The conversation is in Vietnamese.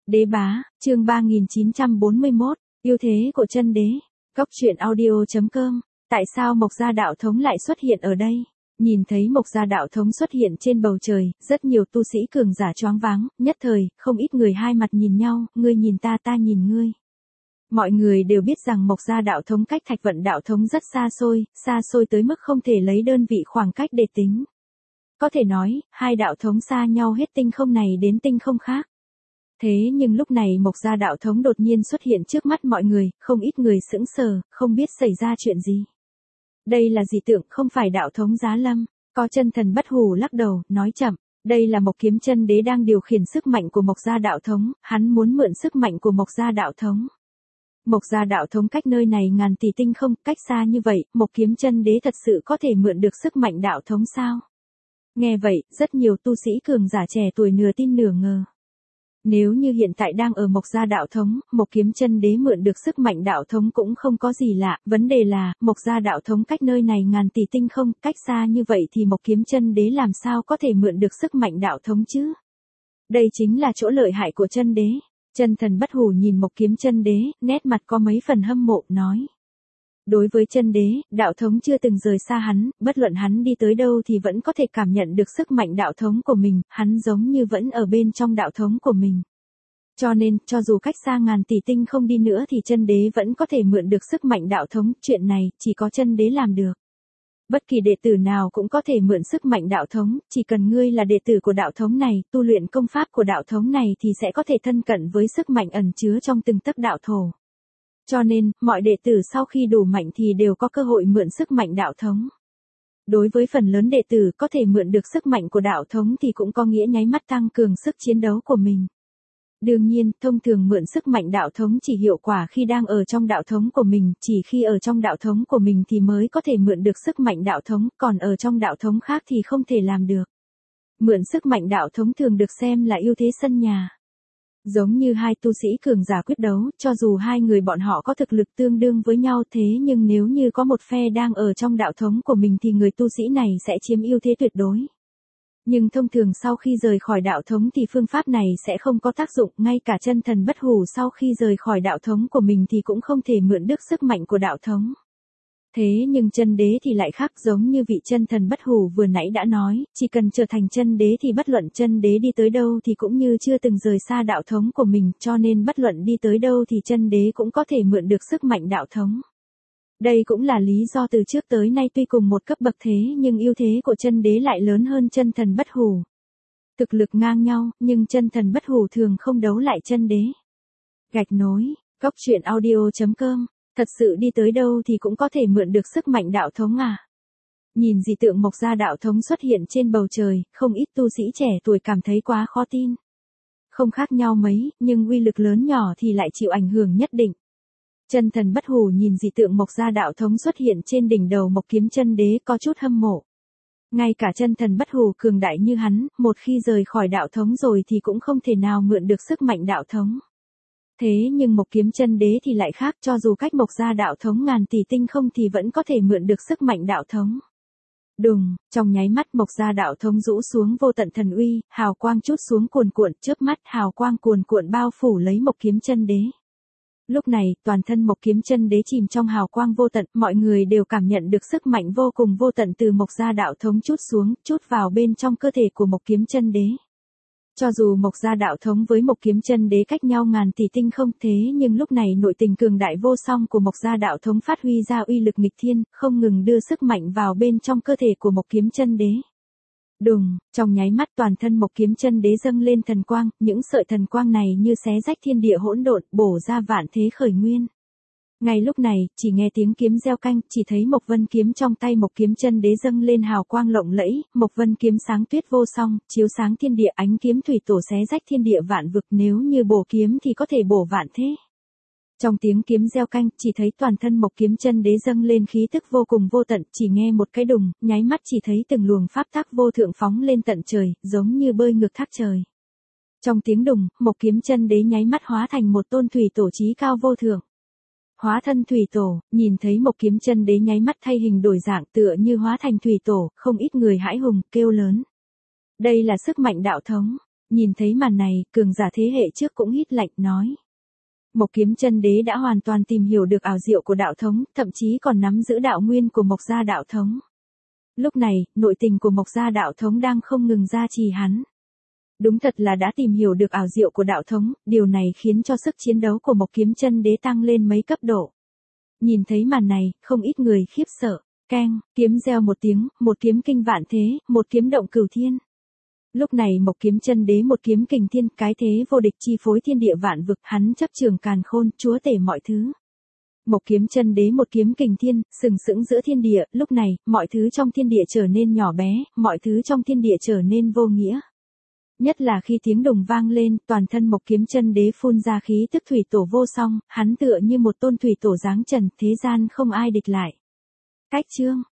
Đế bá, chương 3941, ưu thế của chân đế. Cốc truyện audio.com. Tại sao Mộc Gia đạo thống lại xuất hiện ở đây? Nhìn thấy Mộc Gia đạo thống xuất hiện trên bầu trời, rất nhiều tu sĩ cường giả choáng váng, nhất thời, không ít người hai mặt nhìn nhau, ngươi nhìn ta nhìn ngươi. Mọi người đều biết rằng Mộc Gia đạo thống cách Thạch Vận đạo thống rất xa xôi tới mức không thể lấy đơn vị khoảng cách để tính. Có thể nói, hai đạo thống xa nhau hết tinh không này đến tinh không khác. Thế nhưng lúc này Mộc Gia đạo thống đột nhiên xuất hiện trước mắt mọi người, không ít người sững sờ, không biết xảy ra chuyện gì. Đây là dị tượng, không phải đạo thống Giá Lâm. Có chân thần Bất Hủ lắc đầu, nói chậm, đây là Mộc Kiếm Chân Đế đang điều khiển sức mạnh của Mộc Gia đạo thống, hắn muốn mượn sức mạnh của Mộc Gia đạo thống. Mộc Gia đạo thống cách nơi này ngàn tỷ tinh không, cách xa như vậy, Mộc Kiếm Chân Đế thật sự có thể mượn được sức mạnh đạo thống sao? Nghe vậy, rất nhiều tu sĩ cường giả trẻ tuổi nửa tin nửa ngờ. Nếu như hiện tại đang ở Mộc Gia đạo thống, Mộc Kiếm Chân Đế mượn được sức mạnh đạo thống cũng không có gì lạ, vấn đề là, Mộc Gia đạo thống cách nơi này ngàn tỷ tinh không, cách xa như vậy thì Mộc Kiếm Chân Đế làm sao có thể mượn được sức mạnh đạo thống chứ? Đây chính là chỗ lợi hại của chân đế. Chân thần Bất Hủ nhìn Mộc Kiếm Chân Đế, nét mặt có mấy phần hâm mộ, nói. Đối với chân đế, đạo thống chưa từng rời xa hắn, bất luận hắn đi tới đâu thì vẫn có thể cảm nhận được sức mạnh đạo thống của mình, hắn giống như vẫn ở bên trong đạo thống của mình. Cho nên, cho dù cách xa ngàn tỷ tinh không đi nữa thì chân đế vẫn có thể mượn được sức mạnh đạo thống, chuyện này, chỉ có chân đế làm được. Bất kỳ đệ tử nào cũng có thể mượn sức mạnh đạo thống, chỉ cần ngươi là đệ tử của đạo thống này, tu luyện công pháp của đạo thống này thì sẽ có thể thân cận với sức mạnh ẩn chứa trong từng tấc đạo thổ. Cho nên, mọi đệ tử sau khi đủ mạnh thì đều có cơ hội mượn sức mạnh đạo thống. Đối với phần lớn đệ tử có thể mượn được sức mạnh của đạo thống thì cũng có nghĩa nháy mắt tăng cường sức chiến đấu của mình. Đương nhiên, thông thường mượn sức mạnh đạo thống chỉ hiệu quả khi đang ở trong đạo thống của mình, chỉ khi ở trong đạo thống của mình thì mới có thể mượn được sức mạnh đạo thống, còn ở trong đạo thống khác thì không thể làm được. Mượn sức mạnh đạo thống thường được xem là ưu thế sân nhà. Giống như hai tu sĩ cường giả quyết đấu, cho dù hai người bọn họ có thực lực tương đương với nhau thế nhưng nếu như có một phe đang ở trong đạo thống của mình thì người tu sĩ này sẽ chiếm ưu thế tuyệt đối. Nhưng thông thường sau khi rời khỏi đạo thống thì phương pháp này sẽ không có tác dụng, ngay cả chân thần Bất Hủ sau khi rời khỏi đạo thống của mình thì cũng không thể mượn được sức mạnh của đạo thống. Thế nhưng chân đế thì lại khác, giống như vị chân thần Bất Hủ vừa nãy đã nói, chỉ cần trở thành chân đế thì bất luận chân đế đi tới đâu thì cũng như chưa từng rời xa đạo thống của mình, cho nên bất luận đi tới đâu thì chân đế cũng có thể mượn được sức mạnh đạo thống. Đây cũng là lý do từ trước tới nay tuy cùng một cấp bậc thế nhưng ưu thế của chân đế lại lớn hơn chân thần Bất Hủ. Thực lực ngang nhau, nhưng chân thần Bất Hủ thường không đấu lại chân đế. Gạch nối, Cốc truyện audio.com. Thật sự đi tới đâu thì cũng có thể mượn được sức mạnh đạo thống à? Nhìn dị tượng Mộc Gia đạo thống xuất hiện trên bầu trời, không ít tu sĩ trẻ tuổi cảm thấy quá khó tin. Không khác nhau mấy, nhưng uy lực lớn nhỏ thì lại chịu ảnh hưởng nhất định. Chân thần Bất Hủ nhìn dị tượng Mộc Gia đạo thống xuất hiện trên đỉnh đầu Mộc Kiếm Chân Đế có chút hâm mộ. Ngay cả chân thần Bất Hủ cường đại như hắn, một khi rời khỏi đạo thống rồi thì cũng không thể nào mượn được sức mạnh đạo thống. Thế nhưng Mộc Kiếm Chân Đế thì lại khác, cho dù cách Mộc Gia đạo thống ngàn tỷ tinh không thì vẫn có thể mượn được sức mạnh đạo thống. Đùng, trong nháy mắt Mộc Gia đạo thống rũ xuống vô tận thần uy, hào quang trút xuống cuồn cuộn, chớp mắt hào quang cuồn cuộn bao phủ lấy Mộc Kiếm Chân Đế. Lúc này, toàn thân Mộc Kiếm Chân Đế chìm trong hào quang vô tận, mọi người đều cảm nhận được sức mạnh vô cùng vô tận từ Mộc Gia đạo thống trút xuống, trút vào bên trong cơ thể của Mộc Kiếm Chân Đế. Cho dù Mộc Gia đạo thống với Mộc Kiếm Chân Đế cách nhau ngàn tỷ tinh không thế nhưng lúc này nội tình cường đại vô song của Mộc Gia đạo thống phát huy ra uy lực nghịch thiên, không ngừng đưa sức mạnh vào bên trong cơ thể của Mộc Kiếm Chân Đế. Đùng, trong nháy mắt toàn thân Mộc Kiếm Chân Đế dâng lên thần quang, những sợi thần quang này như xé rách thiên địa hỗn độn, bổ ra vạn thế khởi nguyên. Ngay lúc này, chỉ nghe tiếng kiếm reo canh, chỉ thấy Mộc Vân kiếm trong tay Mộc Kiếm Chân Đế dâng lên hào quang lộng lẫy, Mộc Vân kiếm sáng tuyết vô song, chiếu sáng thiên địa, ánh kiếm thủy tổ xé rách thiên địa vạn vực, nếu như bổ kiếm thì có thể bổ vạn thế. Trong tiếng kiếm reo canh, chỉ thấy toàn thân Mộc Kiếm Chân Đế dâng lên khí tức vô cùng vô tận, chỉ nghe một cái đùng, nháy mắt chỉ thấy từng luồng pháp tắc vô thượng phóng lên tận trời, giống như bơi ngược thác trời. Trong tiếng đùng, Mộc Kiếm Chân Đế nháy mắt hóa thành một tôn thủy tổ chí cao vô thượng. Hóa thân thủy tổ, nhìn thấy Mộc Kiếm Chân Đế nháy mắt thay hình đổi dạng tựa như hóa thành thủy tổ, không ít người hãi hùng, kêu lớn. Đây là sức mạnh đạo thống. Nhìn thấy màn này, cường giả thế hệ trước cũng hít lạnh nói. Mộc Kiếm Chân Đế đã hoàn toàn tìm hiểu được ảo diệu của đạo thống, thậm chí còn nắm giữ đạo nguyên của Mộc gia đạo thống. Lúc này, nội tình của Mộc gia đạo thống đang không ngừng gia trì hắn. Đúng thật là đã tìm hiểu được ảo diệu của đạo thống, điều này khiến cho sức chiến đấu của Mộc Kiếm Chân Đế tăng lên mấy cấp độ. Nhìn thấy màn này, không ít người khiếp sợ. Keng, kiếm reo một tiếng, một kiếm kinh vạn thế, một kiếm động cửu thiên. Lúc này Mộc Kiếm Chân Đế một kiếm kình thiên, cái thế vô địch chi phối thiên địa vạn vực, hắn chấp trường càn khôn, chúa tể mọi thứ. Mộc Kiếm Chân Đế một kiếm kình thiên, sừng sững giữa thiên địa, lúc này, mọi thứ trong thiên địa trở nên nhỏ bé, mọi thứ trong thiên địa trở nên vô nghĩa. Nhất là khi tiếng đùng vang lên, toàn thân Mộc Kiếm Chân Đế phun ra khí tức thủy tổ vô song, hắn tựa như một tôn thủy tổ giáng trần, thế gian không ai địch lại. Cách chương